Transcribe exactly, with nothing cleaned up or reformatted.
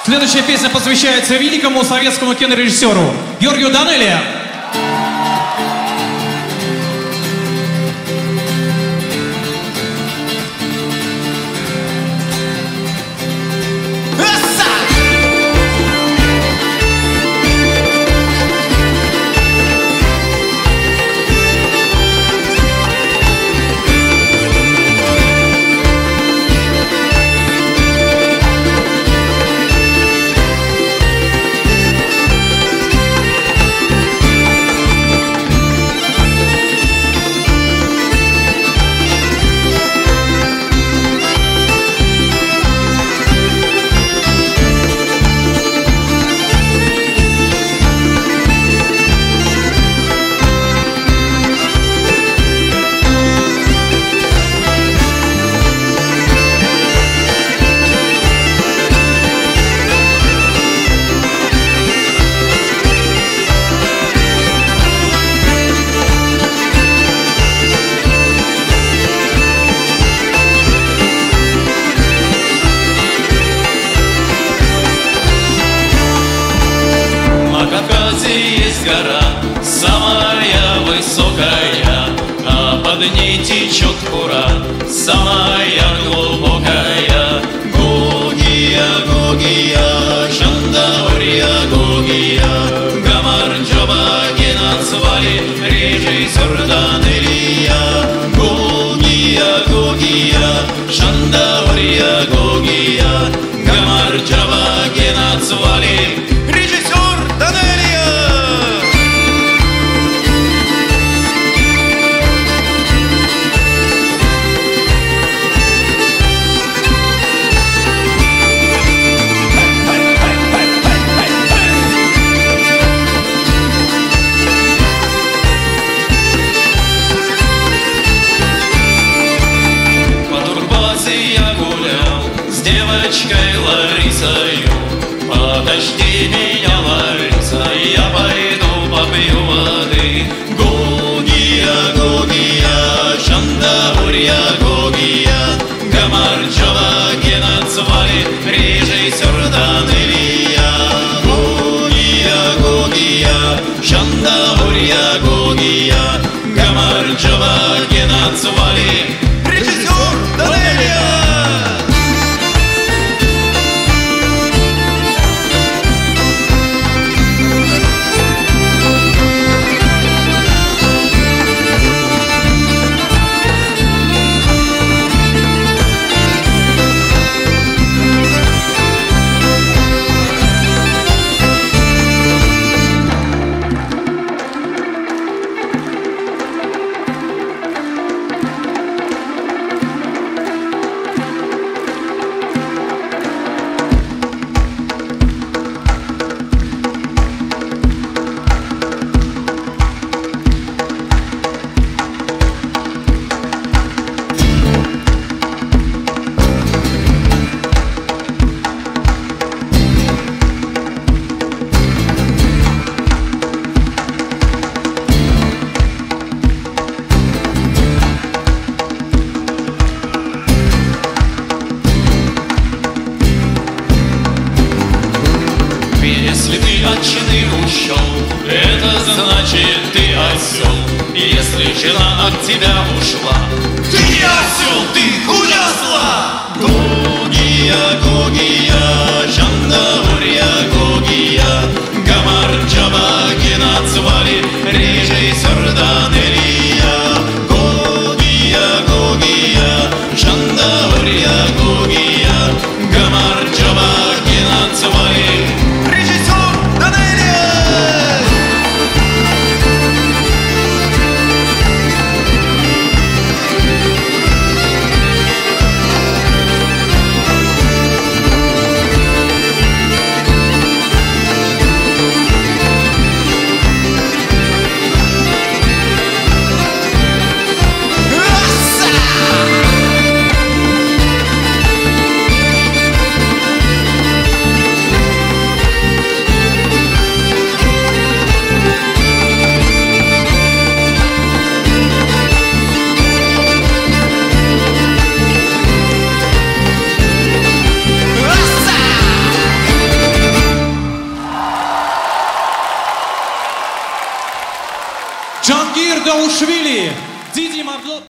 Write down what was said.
Следующая песня посвящается великому советскому кинорежиссеру Георгию Данелия. Течет Кура, самая глубокая. Гогия, Гогия, Жандаурия, Гогия, Гамарджоба Генацвали, режиссер Данелия. Гогия, Гогия, Жандаурия, Гогия, Гамарджоба Генацвали, режиссер Данелия. Ларисою, подожди меня, Лариса, я пойду попью воды. Гогия, Гогия, Жандаурия, Гогия, Гамарджоба Генацвали, режиссер Данелия. Гогия, Гогия, Жандаурия, Гогия, Гамарджоба Генацвали, режиссер Данелия. Если ты от жены ушел, это значит ты осел. Если жена от тебя ушла, ты не осел, ты хуясла. Гогия, Гогия, Жандаурия, Гогия, Гамарджоба Генацвали, режиссер Данелия. Гогия, Гогия, Жандаурия, Гогия, Гамарджоба Генацвали, режиссер Данелия. Джангир Даушвили, Диди Марло...